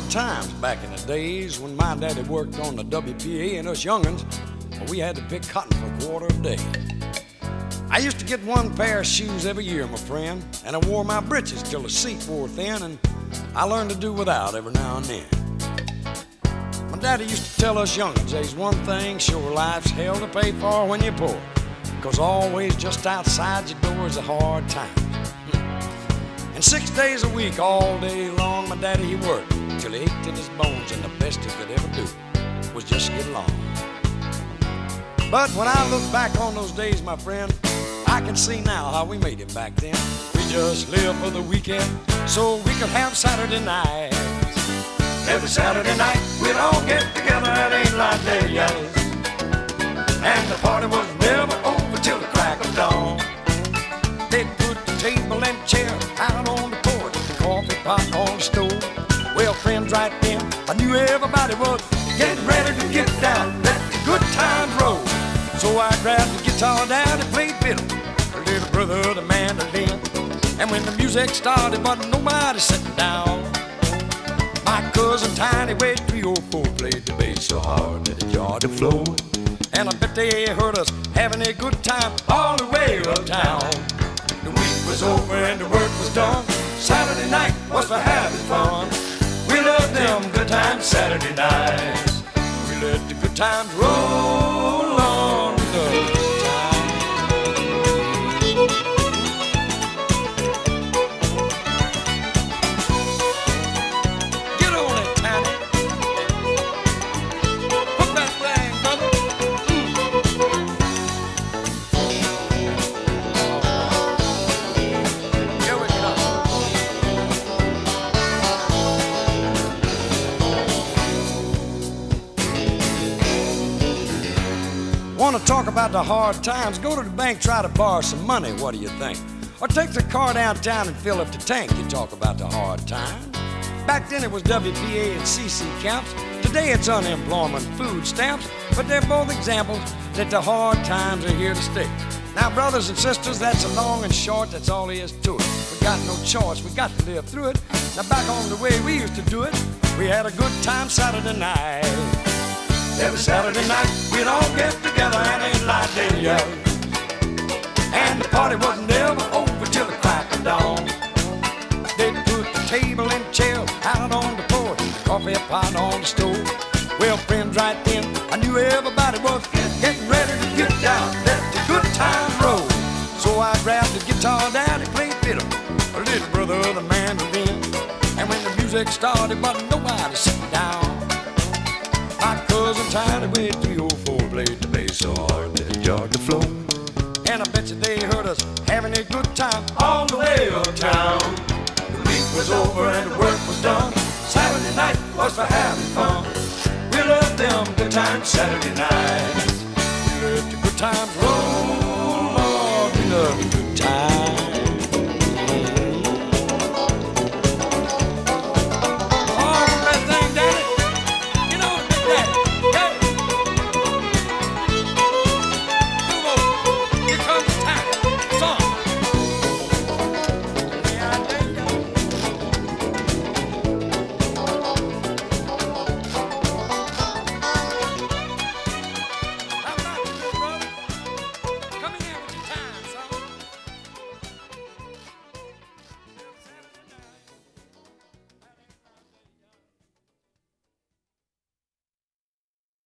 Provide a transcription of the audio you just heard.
hard times back in the days when my daddy worked on the WPA and us young'uns, we had to pick cotton for a quarter a day. I used to get one pair of shoes every year, my friend, and I wore my britches till the seat wore thin, and I learned to do without every now and then. My daddy used to tell us young'uns there's one thing sure life's hell to pay for when you're poor, 'cause always just outside your door is a hard time. And 6 days a week, all day long, my daddy, he worked till he ached in his bones, and the best he could ever do was just get along. But when I look back on those days, my friend, I can see now how we made it back then. We just lived for the weekend so we could have Saturday nights. Every Saturday night, we'd all get together at 8 light day, yes. And the party was never over till the crack of dawn. They'd put the table and chair out on the porch, the coffee pot on the stove. Well, friends, right then, I knew everybody was getting ready to get down, let the good times roll. So I grabbed the guitar down and played fiddle, a little brother the mandolin. And when the music started, wasn't nobody sitting down. My cousin Tiny Wedge 304 played the bass so hard that it jarred the floor. And I bet they heard us having a good time all the way uptown. The week was over and the work was done. Saturday night was for having fun. We loved them good times Saturday nights. We let the good times roll on the Want to talk about the hard times? Go to the bank, try to borrow some money. What do you think? Or take the car downtown and fill up the tank. You talk about the hard times. Back then it was WPA and CC camps. Today it's unemployment, food stamps. But they're both examples that the hard times are here to stay. Now, brothers and sisters, that's a long and short. That's all there is to it. We got no choice. We got to live through it. Now, back on the way we used to do it, we had a good time Saturday night. Every Saturday night, we'd all get together and ain't light day, yeah. And the party was never over till the crack of dawn. They'd put the table and chair out on the porch, the coffee pot on the stove. Well, friends, right then, I knew everybody was getting ready to get down, let the good times roll. So I grabbed the guitar down and played fiddle, a little brother the mandolin. And when the music started, wasn't nobody sitting down. My cousin Tiny Wedge 304 played the bass so hard that it jarred the floor. And I bet you they heard us having a good time all the way uptown. The week was over and the work was done. Saturday night was for having fun. We loved them good times Saturday nights. We let the good times roll.